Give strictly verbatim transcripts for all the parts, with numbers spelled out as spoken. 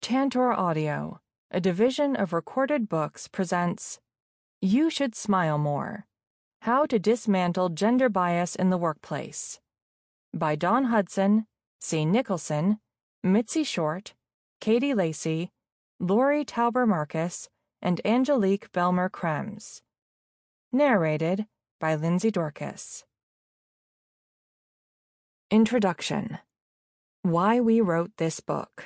Tantor Audio, a division of Recorded Books, presents You Should Smile More: How to Dismantle Gender Bias in the Workplace by Dawn Hudson, C. Nicholson, Mitzi Short, Katie Lacey, Lori Tauber Marcus, and Angelique Belmer Krems. Narrated by Lindsay Dorcas. Introduction. Why we wrote this book.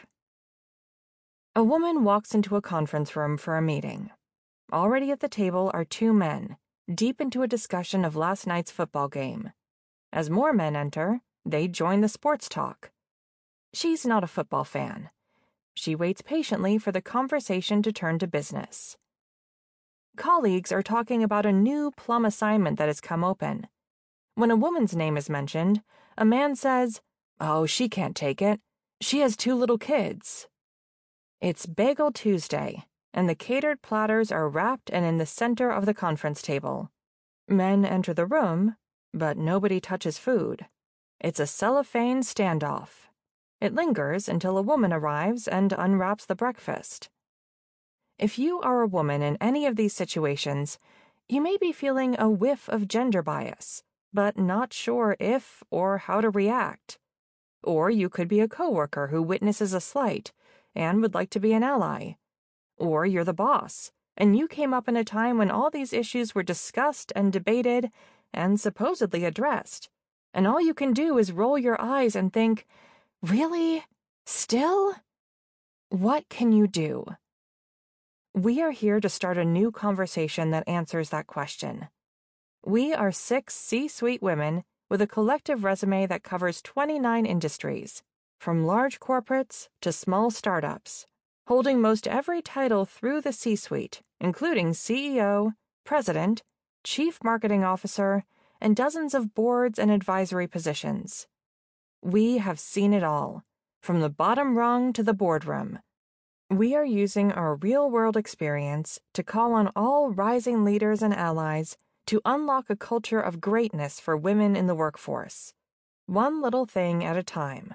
A woman walks into a conference room for a meeting. Already at the table are two men, deep into a discussion of last night's football game. As more men enter, they join the sports talk. She's not a football fan. She waits patiently for the conversation to turn to business. Colleagues are talking about a new plum assignment that has come open. When a woman's name is mentioned, a man says, "Oh, she can't take it. She has two little kids." It's Bagel Tuesday, and the catered platters are wrapped and in the center of the conference table. Men enter the room, but nobody touches food. It's a cellophane standoff. It lingers until a woman arrives and unwraps the breakfast. If you are a woman in any of these situations, you may be feeling a whiff of gender bias, but not sure if or how to react. Or you could be a coworker who witnesses a slight and would like to be an ally. Or you're the boss, and you came up in a time when all these issues were discussed and debated and supposedly addressed, and all you can do is roll your eyes and think, "Really? Still?" What can you do? We are here to start a new conversation that answers that question. We are six C-suite women with a collective resume that covers twenty-nine industries, from large corporates to small startups, holding most every title through the C-suite, including C E O, President, Chief Marketing Officer, and dozens of boards and advisory positions. We have seen it all, from the bottom rung to the boardroom. We are using our real-world experience to call on all rising leaders and allies to unlock a culture of greatness for women in the workforce, one little thing at a time.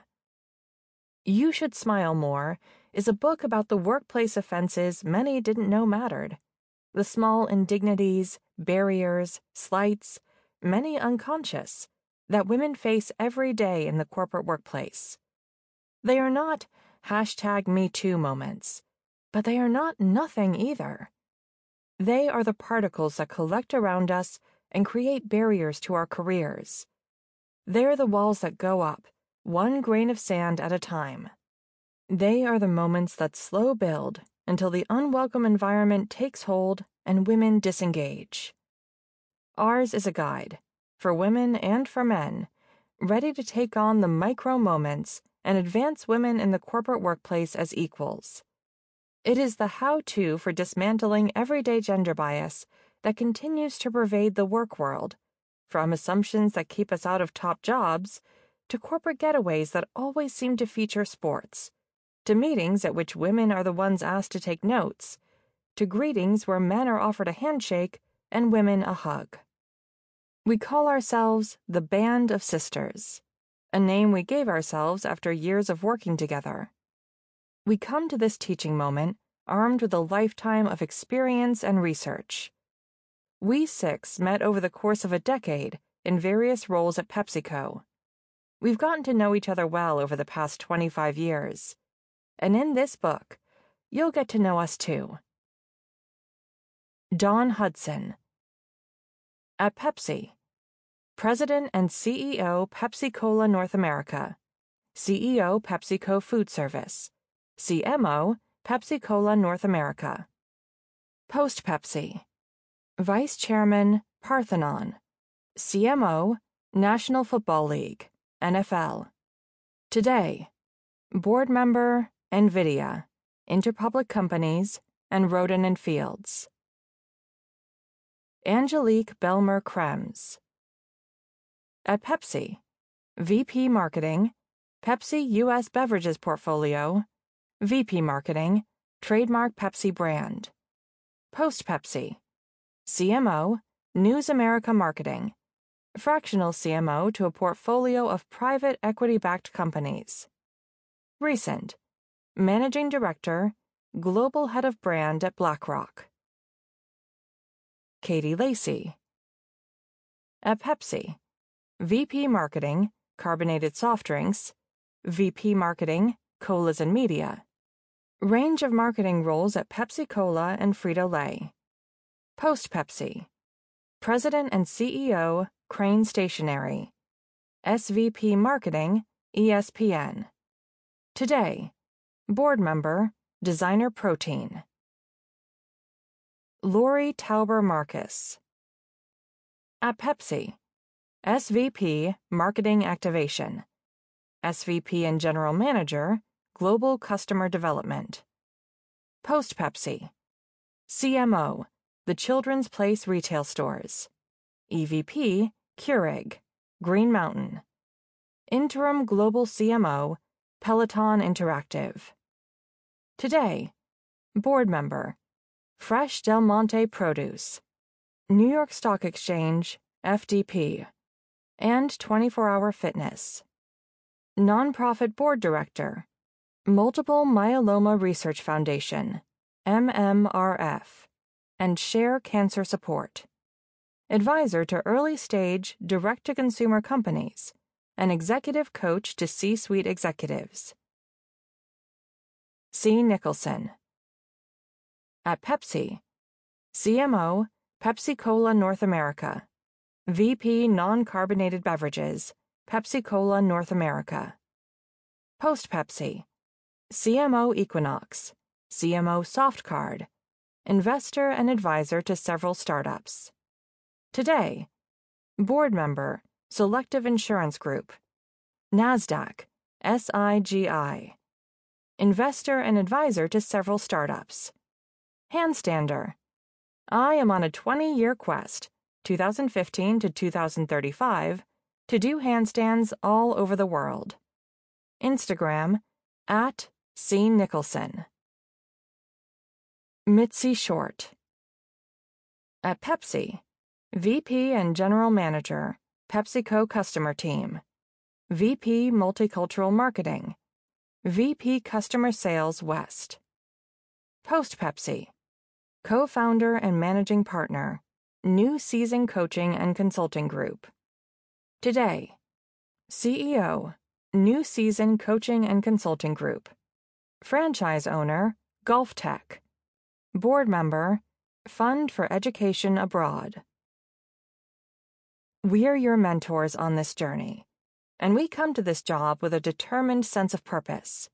You Should Smile More is a book about the workplace offenses many didn't know mattered, the small indignities, barriers, slights, many unconscious, that women face every day in the corporate workplace. They are not hashtag Me Too moments, but they are not nothing either. They are the particles that collect around us and create barriers to our careers. They're the walls that go up, one grain of sand at a time. They are the moments that slow build until the unwelcome environment takes hold and women disengage. Ours is a guide, for women and for men, ready to take on the micro moments and advance women in the corporate workplace as equals. It is the how-to for dismantling everyday gender bias that continues to pervade the work world, from assumptions that keep us out of top jobs to corporate getaways that always seem to feature sports, to meetings at which women are the ones asked to take notes, to greetings where men are offered a handshake and women a hug. We call ourselves the Band of Sisters, a name we gave ourselves after years of working together. We come to this teaching moment armed with a lifetime of experience and research. We six met over the course of a decade in various roles at PepsiCo. We've gotten to know each other well over the past twenty-five years. And in this book, you'll get to know us too. Dawn Hudson. At Pepsi, President and C E O Pepsi-Cola North America, C E O PepsiCo Food Service, C M O Pepsi-Cola North America. Post-Pepsi, Vice Chairman Parthenon, C M O National Football League, N F L. Today, Board Member NVIDIA, Interpublic Companies, and Roden and Fields. Angelique Belmer Krems. At Pepsi, V P Marketing, Pepsi U S Beverages Portfolio, V P Marketing, Trademark Pepsi Brand. Post-Pepsi, C M O, News America Marketing, fractional C M O to a portfolio of private equity-backed companies. Recent, Managing Director, Global Head of Brand at BlackRock. Katie Lacey. At Pepsi, V P Marketing, Carbonated Soft Drinks, V P Marketing, Colas and Media. Range of marketing roles at Pepsi Cola and Frito-Lay. Post-Pepsi. President and C E O, Crane Stationery. S V P Marketing, E S P N. Today, Board Member, Designer Protein. Lori Tauber Marcus. At Pepsi, S V P Marketing Activation, S V P and General Manager, Global Customer Development. Post-Pepsi, C M O, The Children's Place Retail Stores, E V P, Keurig, Green Mountain. Interim Global C M O, Peloton Interactive. Today, Board Member, Fresh Del Monte Produce, New York Stock Exchange, F D P, and twenty-four hour Fitness. Nonprofit Board Director, Multiple Myeloma Research Foundation, M M R F, and Share Cancer Support. Advisor to early-stage, direct-to-consumer companies, and executive coach to C-suite executives. C. Nicholson. At Pepsi, C M O, Pepsi Cola North America, V P Non-Carbonated Beverages, Pepsi Cola North America. Post-Pepsi, C M O Equinox, C M O Softcard, investor and advisor to several startups. Today, Board Member, Selective Insurance Group, NASDAQ, S I G I, investor and advisor to several startups. Handstander. I am on a twenty-year quest, two thousand fifteen to two thousand thirty-five, to do handstands all over the world. Instagram, at C. Nicholson. Mitzi Short. At Pepsi, V P and General Manager, PepsiCo Customer Team, V P Multicultural Marketing, V P Customer Sales West. Post-Pepsi, Co-founder and Managing Partner, New Season Coaching and Consulting Group. Today, C E O, New Season Coaching and Consulting Group. Franchise owner, Gulf Tech. Board member, Fund for Education Abroad. We're your mentors on this journey, and we come to this job with a determined sense of purpose.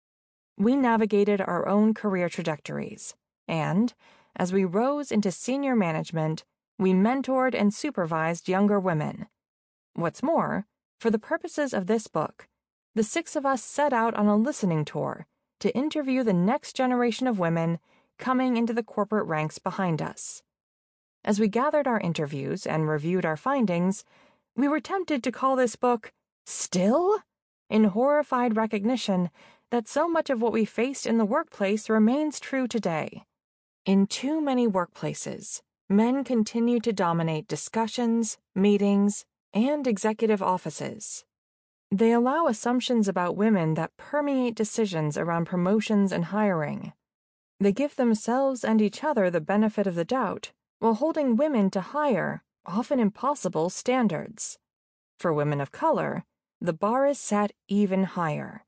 We navigated our own career trajectories, and, as we rose into senior management, we mentored and supervised younger women. What's more, for the purposes of this book, the six of us set out on a listening tour to interview the next generation of women coming into the corporate ranks behind us. As we gathered our interviews and reviewed our findings, we were tempted to call this book Still? In horrified recognition that so much of what we faced in the workplace remains true today. In too many workplaces, men continue to dominate discussions, meetings, and executive offices. They allow assumptions about women that permeate decisions around promotions and hiring. They give themselves and each other the benefit of the doubt, while holding women to higher, often impossible, standards. For women of color, the bar is set even higher.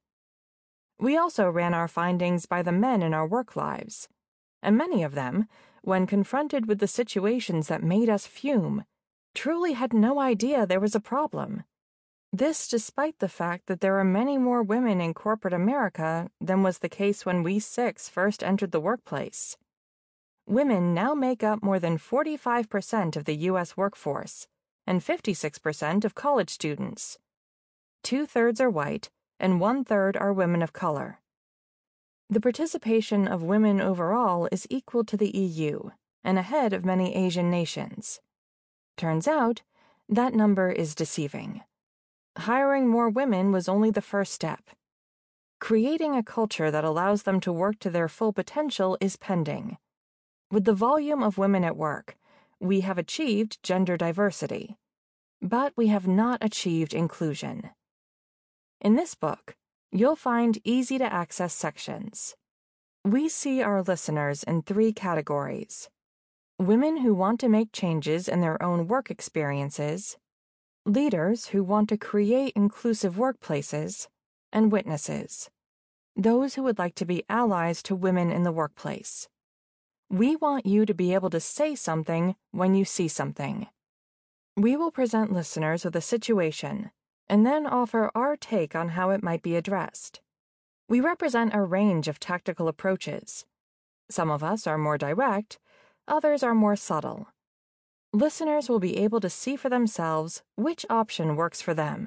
We also ran our findings by the men in our work lives, and many of them, when confronted with the situations that made us fume, truly had no idea there was a problem. This despite the fact that there are many more women in corporate America than was the case when we six first entered the workplace. Women now make up more than forty-five percent of the U S workforce and fifty-six percent of college students. Two-thirds are white and one-third are women of color. The participation of women overall is equal to the E U and ahead of many Asian nations. Turns out, that number is deceiving. Hiring more women was only the first step. Creating a culture that allows them to work to their full potential is pending. With the volume of women at work, we have achieved gender diversity, but we have not achieved inclusion. In this book, you'll find easy-to-access sections. We see our listeners in three categories: women who want to make changes in their own work experiences, leaders who want to create inclusive workplaces, and witnesses, those who would like to be allies to women in the workplace. We want you to be able to say something when you see something. We will present listeners with a situation and then offer our take on how it might be addressed. We represent a range of tactical approaches. Some of us are more direct, others are more subtle. Listeners will be able to see for themselves which option works for them.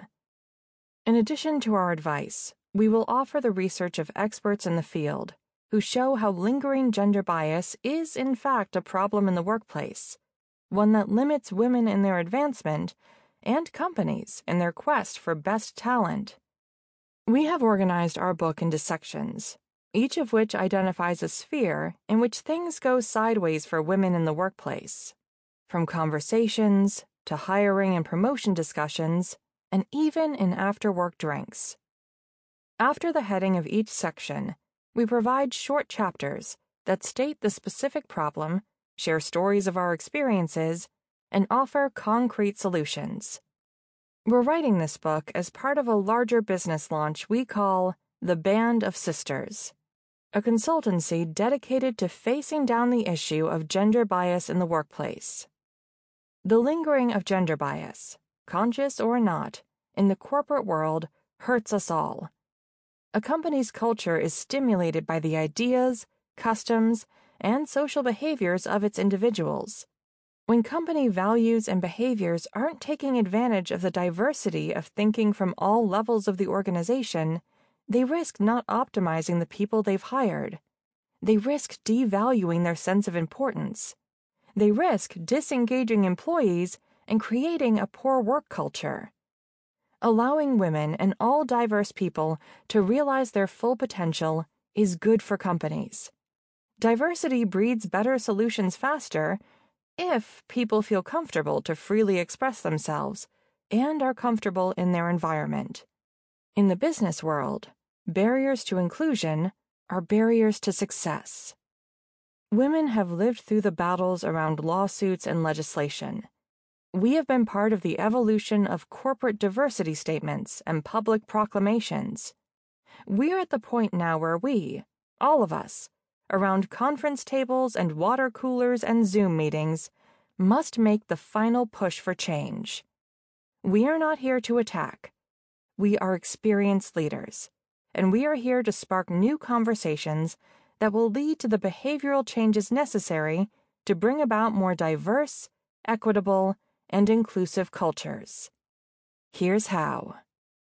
In addition to our advice, we will offer the research of experts in the field who show how lingering gender bias is in fact a problem in the workplace, one that limits women in their advancement and companies in their quest for best talent. We have organized our book into sections, each of which identifies a sphere in which things go sideways for women in the workplace, from conversations to hiring and promotion discussions, and even in after-work drinks. After the heading of each section, we provide short chapters that state the specific problem, share stories of our experiences, and offer concrete solutions. We're writing this book as part of a larger business launch we call The Band of Sisters, a consultancy dedicated to facing down the issue of gender bias in the workplace. The lingering of gender bias, conscious or not, in the corporate world hurts us all. A company's culture is stimulated by the ideas, customs, and social behaviors of its individuals. When company values and behaviors aren't taking advantage of the diversity of thinking from all levels of the organization, they risk not optimizing the people they've hired. They risk devaluing their sense of importance. They risk disengaging employees and creating a poor work culture. Allowing women and all diverse people to realize their full potential is good for companies. Diversity breeds better solutions faster if people feel comfortable to freely express themselves and are comfortable in their environment. In the business world, barriers to inclusion are barriers to success. Women have lived through the battles around lawsuits and legislation. We have been part of the evolution of corporate diversity statements and public proclamations. We're at the point now where we, all of us, around conference tables and water coolers and Zoom meetings, must make the final push for change. We are not here to attack. We are experienced leaders, and we are here to spark new conversations that will lead to the behavioral changes necessary to bring about more diverse, equitable, and inclusive cultures. Here's how.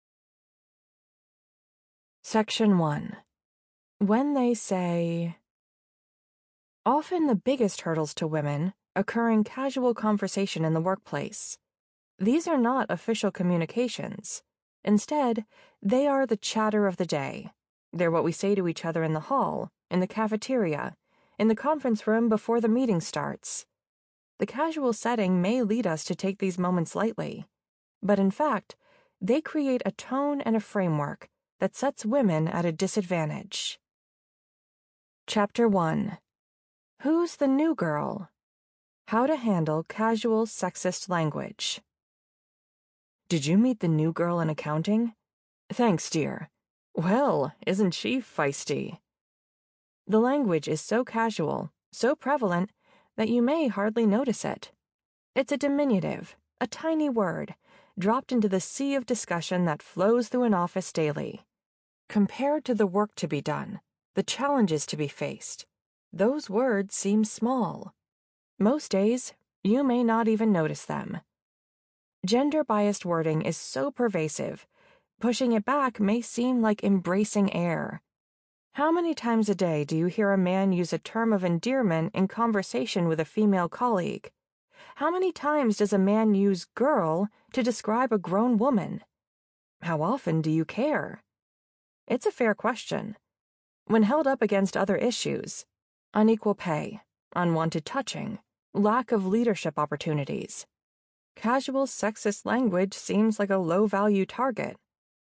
Section one. When they say... Often the biggest hurdles to women occur in casual conversation in the workplace. These are not official communications. Instead, they are the chatter of the day. They're what we say to each other in the hall, in the cafeteria, in the conference room before the meeting starts. The casual setting may lead us to take these moments lightly, but in fact, they create a tone and a framework that sets women at a disadvantage. Chapter one. Who's the new girl? How to handle casual sexist language. Did you meet the new girl in accounting? Thanks, dear. Well, isn't she feisty? The language is so casual, so prevalent, that you may hardly notice it. It's a diminutive, a tiny word, dropped into the sea of discussion that flows through an office daily. Compared to the work to be done, the challenges to be faced, those words seem small. Most days, you may not even notice them. Gender-biased wording is so pervasive, pushing it back may seem like embracing air. How many times a day do you hear a man use a term of endearment in conversation with a female colleague? How many times does a man use girl to describe a grown woman? How often do you care? It's a fair question. When held up against other issues, unequal pay, unwanted touching, lack of leadership opportunities, casual sexist language seems like a low-value target.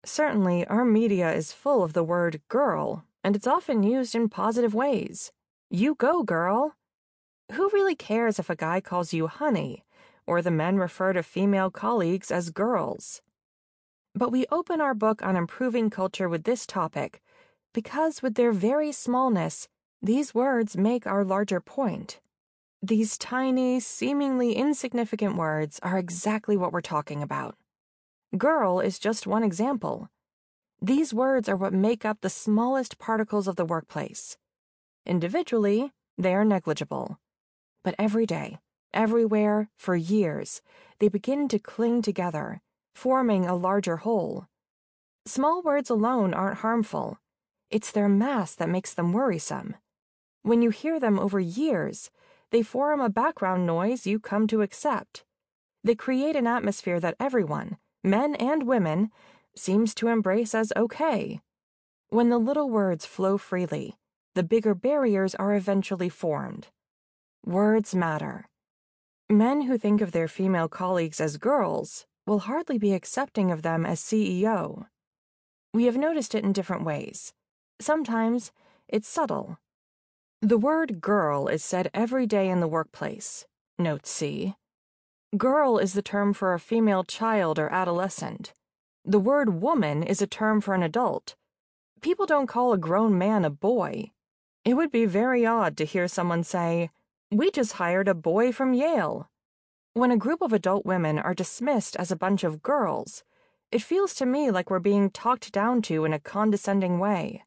Certainly, our media is full of the word girl, and it's often used in positive ways. You go, girl. Who really cares if a guy calls you honey, or the men refer to female colleagues as girls? But we open our book on improving culture with this topic because, with their very smallness, these words make our larger point. These tiny, seemingly insignificant words are exactly what we're talking about. Girl is just one example. These words are what make up the smallest particles of the workplace. Individually, they are negligible. But every day, everywhere, for years, they begin to cling together, forming a larger whole. Small words alone aren't harmful. It's their mass that makes them worrisome. When you hear them over years, they form a background noise you come to accept. They create an atmosphere that everyone, men and women, seems to embrace as okay. When the little words flow freely, the bigger barriers are eventually formed. Words matter. Men who think of their female colleagues as girls will hardly be accepting of them as C E O. We have noticed it in different ways. Sometimes it's subtle. The word girl is said every day in the workplace. Note C. Girl is the term for a female child or adolescent. The word woman is a term for an adult. People don't call a grown man a boy. It would be very odd to hear someone say, "We just hired a boy from Yale." When a group of adult women are dismissed as a bunch of girls, it feels to me like we're being talked down to in a condescending way.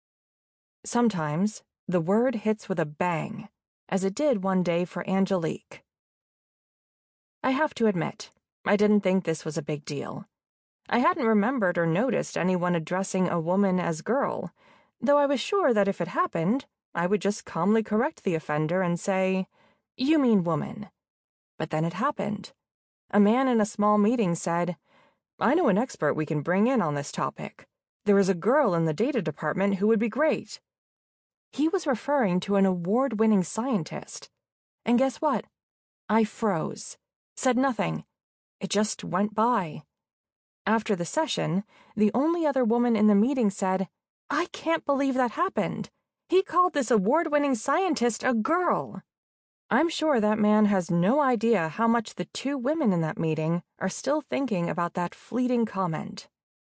Sometimes, the word hits with a bang, as it did one day for Angelique. I have to admit, I didn't think this was a big deal. I hadn't remembered or noticed anyone addressing a woman as girl, though I was sure that if it happened, I would just calmly correct the offender and say, "You mean woman." But then it happened. A man in a small meeting said, "I know an expert we can bring in on this topic. There is a girl in the data department who would be great." He was referring to an award-winning scientist. And guess what? I froze, said nothing. It just went by. After the session, the only other woman in the meeting said, "I can't believe that happened. He called this award-winning scientist a girl." I'm sure that man has no idea how much the two women in that meeting are still thinking about that fleeting comment.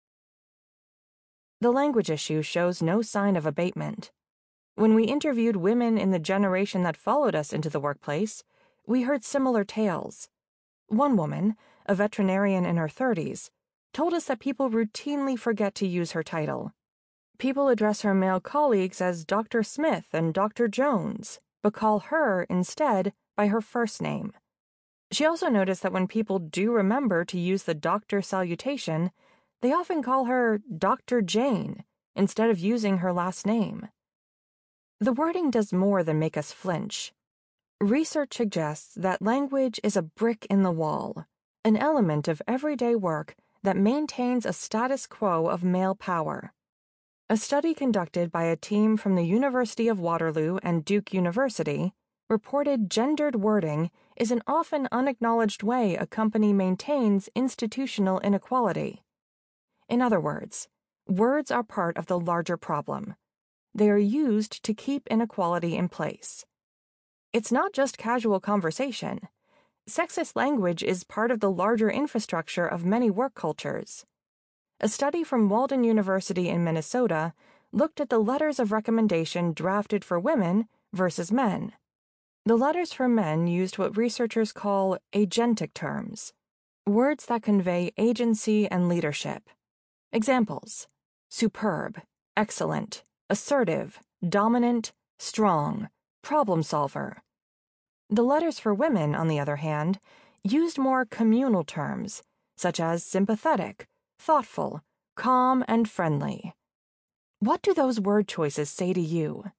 The language issue shows no sign of abatement. When we interviewed women in the generation that followed us into the workplace, we heard similar tales. One woman, a veterinarian in her thirties, told us that people routinely forget to use her title. People address her male colleagues as Doctor Smith and Doctor Jones, but call her, instead, by her first name. She also noticed that when people do remember to use the doctor salutation, they often call her Doctor Jane, instead of using her last name. The wording does more than make us flinch. Research suggests that language is a brick in the wall, an element of everyday work that maintains a status quo of male power. A study conducted by a team from the University of Waterloo and Duke University reported gendered wording is an often unacknowledged way a company maintains institutional inequality. In other words, words are part of the larger problem. They are used to keep inequality in place. It's not just casual conversation. Sexist language is part of the larger infrastructure of many work cultures. A study from Walden University in Minnesota looked at the letters of recommendation drafted for women versus men. The letters for men used what researchers call agentic terms, words that convey agency and leadership. Examples: superb, excellent, assertive, dominant, strong, problem solver. The letters for women, on the other hand, used more communal terms, such as sympathetic, thoughtful, calm, and friendly. What do those word choices say to you?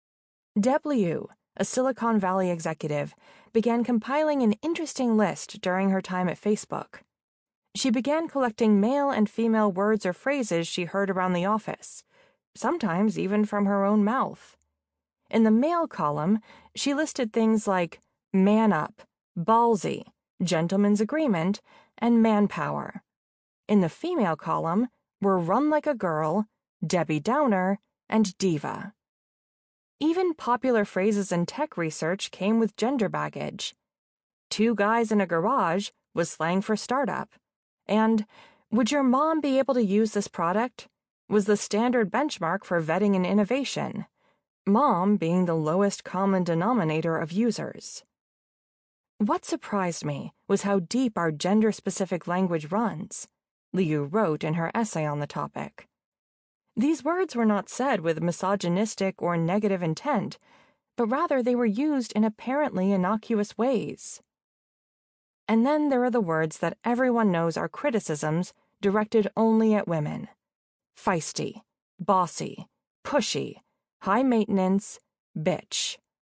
Deb Liu, a Silicon Valley executive, began compiling an interesting list during her time at Facebook. She began collecting male and female words or phrases she heard around the office, sometimes even from her own mouth. In the male column, she listed things like man up, ballsy, gentleman's agreement, and manpower. In the female column, were Run Like a Girl, Debbie Downer, and diva. Even popular phrases in tech research came with gender baggage. Two guys in a garage was slang for startup, and would your mom be able to use this product was the standard benchmark for vetting and innovation, mom being the lowest common denominator of users. What surprised me was how deep our gender-specific language runs, Liu wrote in her essay on the topic. These words were not said with misogynistic or negative intent, but rather they were used in apparently innocuous ways. And then there are the words that everyone knows are criticisms directed only at women. Feisty, bossy, pushy, high maintenance, bitch.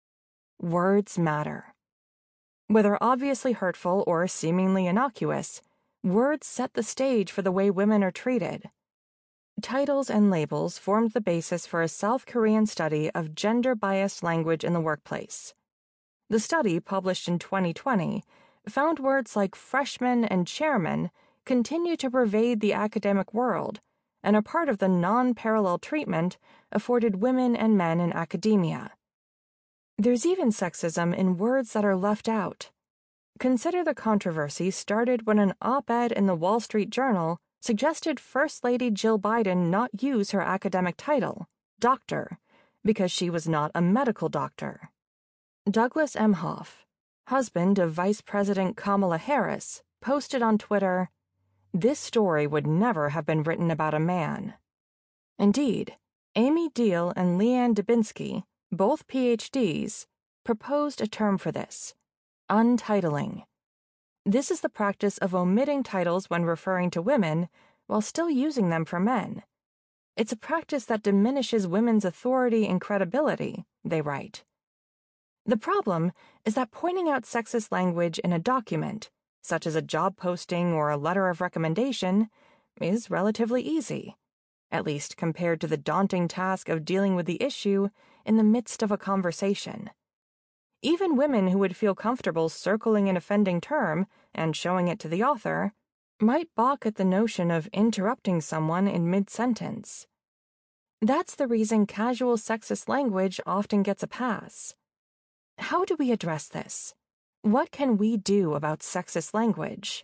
Words matter. Whether obviously hurtful or seemingly innocuous, words set the stage for the way women are treated. Titles and labels formed the basis for a South Korean study of gender-biased language in the workplace. The study, published in twenty twenty, found words like freshman and chairman continue to pervade the academic world and are part of the non-parallel treatment afforded women and men in academia. There's even sexism in words that are left out. Consider the controversy started when an op-ed in the Wall Street Journal suggested First Lady Jill Biden not use her academic title, doctor, because she was not a medical doctor. Douglas Emhoff, husband of Vice President Kamala Harris, posted on Twitter, "This story would never have been written about a man." Indeed, Amy Deal and Leanne Dubinsky, both P H Ds, proposed a term for this: untitling. This is the practice of omitting titles when referring to women while still using them for men. It's a practice that diminishes women's authority and credibility, they write. The problem is that pointing out sexist language in a document, such as a job posting or a letter of recommendation, is relatively easy, at least compared to the daunting task of dealing with the issue in the midst of a conversation. Even women who would feel comfortable circling an offending term and showing it to the author might balk at the notion of interrupting someone in mid-sentence. That's the reason casual sexist language often gets a pass. How do we address this? What can we do about sexist language?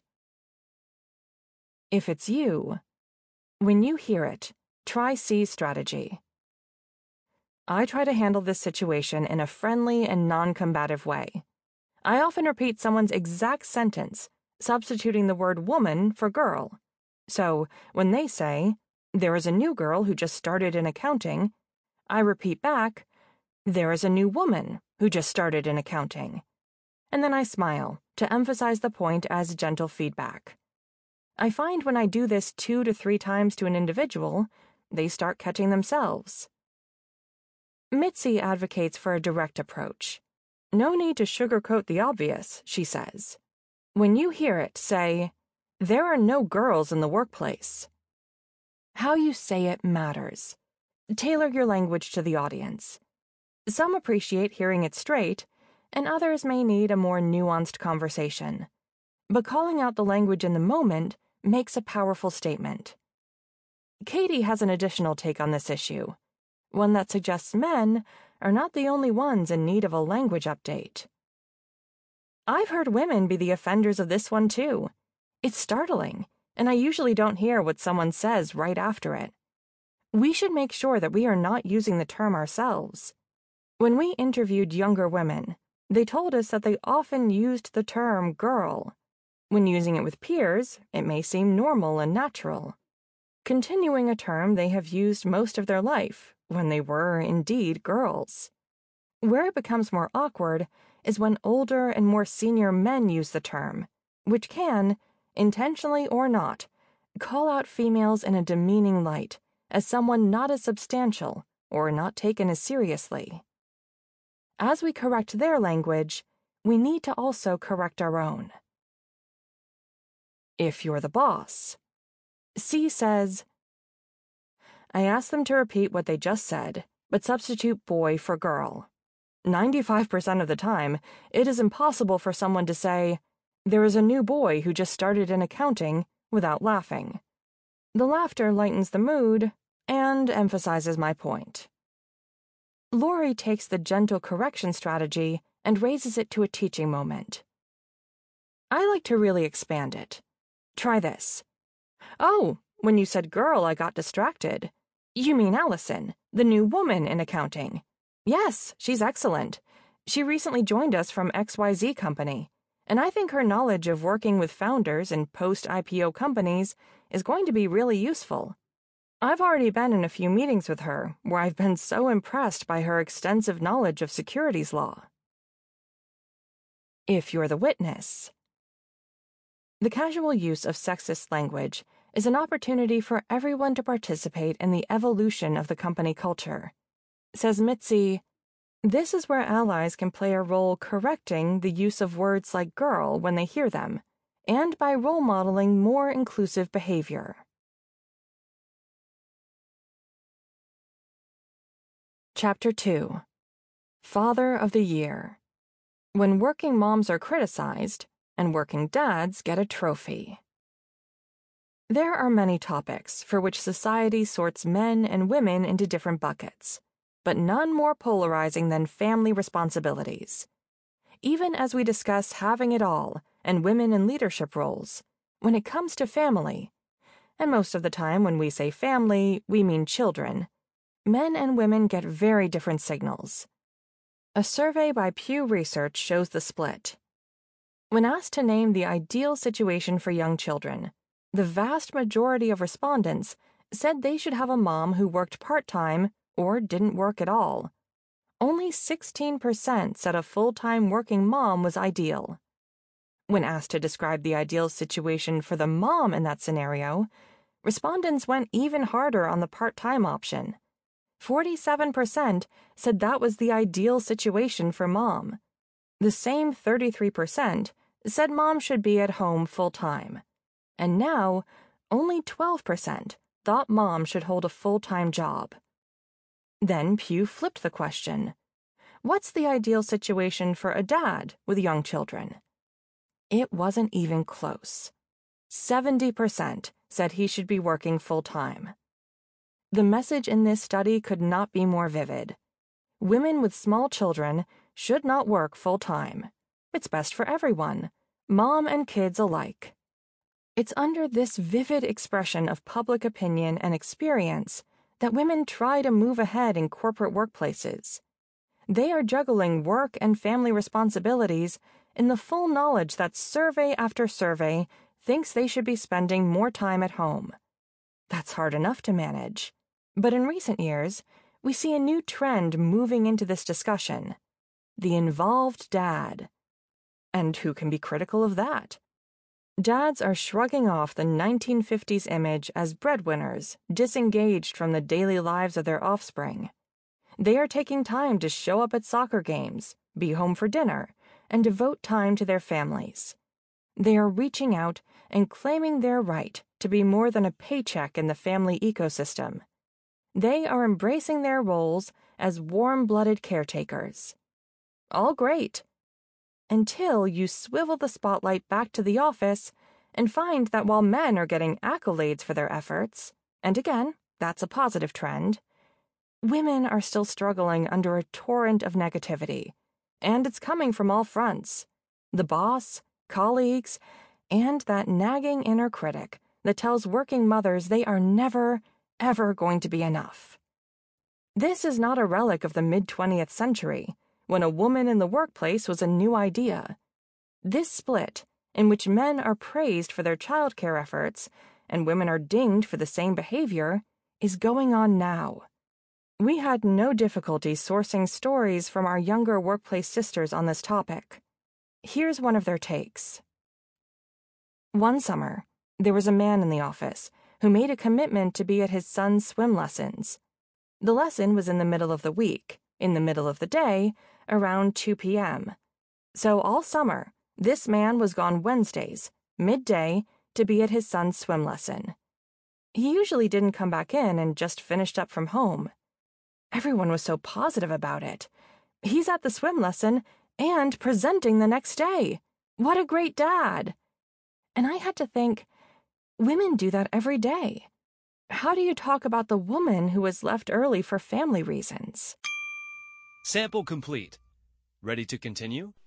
If it's you, when you hear it, try C's strategy. I try to handle this situation in a friendly and non-combative way. I often repeat someone's exact sentence, substituting the word woman for girl. So, when they say, "There is a new girl who just started in accounting," I repeat back, "There is a new woman who just started in accounting." And then I smile to emphasize the point as gentle feedback. I find when I do this two to three times to an individual, they start catching themselves. Mitzi advocates for a direct approach. No need to sugarcoat the obvious, she says. When you hear it, say, "There are no girls in the workplace." How you say it matters. Tailor your language to the audience. Some appreciate hearing it straight, and others may need a more nuanced conversation. But calling out the language in the moment makes a powerful statement. Katie has an additional take on this issue, one that suggests men are not the only ones in need of a language update. I've heard women be the offenders of this one too. It's startling, and I usually don't hear what someone says right after it. We should make sure that we are not using the term ourselves. When we interviewed younger women, they told us that they often used the term girl. When using it with peers, it may seem normal and natural. Continuing a term they have used most of their life, when they were indeed girls. Where it becomes more awkward is when older and more senior men use the term, which can, intentionally or not, call out females in a demeaning light as someone not as substantial or not taken as seriously. As we correct their language, we need to also correct our own. If you're the boss, C says, I ask them to repeat what they just said, but substitute boy for girl. ninety-five percent of the time, it is impossible for someone to say, there is a new boy who just started in accounting, without laughing. The laughter lightens the mood and emphasizes my point. Lori takes the gentle correction strategy and raises it to a teaching moment. I like to really expand it. Try this. Oh, when you said girl, I got distracted. You mean Allison, the new woman in accounting. Yes, she's excellent. She recently joined us from X Y Z Company, and I think her knowledge of working with founders in post-I P O companies is going to be really useful. I've already been in a few meetings with her where I've been so impressed by her extensive knowledge of securities law. If you're the witness. The casual use of sexist language is an opportunity for everyone to participate in the evolution of the company culture. Says Mitzi, this is where allies can play a role correcting the use of words like girl when they hear them, and by role modeling more inclusive behavior. Chapter two. Father of the Year. When working moms are criticized, and working dads get a trophy. There are many topics for which society sorts men and women into different buckets, but none more polarizing than family responsibilities. Even as we discuss having it all and women in leadership roles, when it comes to family, and most of the time when we say family, we mean children, men and women get very different signals. A survey by Pew Research shows the split. When asked to name the ideal situation for young children, the vast majority of respondents said they should have a mom who worked part-time or didn't work at all. Only sixteen percent said a full-time working mom was ideal. When asked to describe the ideal situation for the mom in that scenario, respondents went even harder on the part-time option. forty-seven percent said that was the ideal situation for mom. The same thirty-three percent said mom should be at home full-time. And now, only twelve percent thought mom should hold a full-time job. Then Pew flipped the question. What's the ideal situation for a dad with young children? It wasn't even close. seventy percent said he should be working full-time. The message in this study could not be more vivid. Women with small children should not work full-time. It's best for everyone, mom and kids alike. It's under this vivid expression of public opinion and experience that women try to move ahead in corporate workplaces. They are juggling work and family responsibilities in the full knowledge that survey after survey thinks they should be spending more time at home. That's hard enough to manage. But in recent years, we see a new trend moving into this discussion: the involved dad. And who can be critical of that? Dads are shrugging off the nineteen fifties image as breadwinners, disengaged from the daily lives of their offspring. They are taking time to show up at soccer games, be home for dinner, and devote time to their families. They are reaching out and claiming their right to be more than a paycheck in the family ecosystem. They are embracing their roles as warm-blooded caretakers. All great. Until you swivel the spotlight back to the office and find that while men are getting accolades for their efforts, and again, that's a positive trend, women are still struggling under a torrent of negativity, and it's coming from all fronts: the boss, colleagues, and that nagging inner critic that tells working mothers they are never, ever going to be enough. This is not a relic of the mid-twentieth century, when a woman in the workplace was a new idea. This split, in which men are praised for their childcare efforts and women are dinged for the same behavior, is going on now. We had no difficulty sourcing stories from our younger workplace sisters on this topic. Here's one of their takes. One summer, there was a man in the office who made a commitment to be at his son's swim lessons. The lesson was in the middle of the week, in the middle of the day, around two p.m. So all summer, this man was gone Wednesdays, midday, to be at his son's swim lesson. He usually didn't come back in and just finished up from home. Everyone was so positive about it. He's at the swim lesson and presenting the next day. What a great dad! And I had to think, women do that every day. How do you talk about the woman who was left early for family reasons? Sample complete. Ready to continue?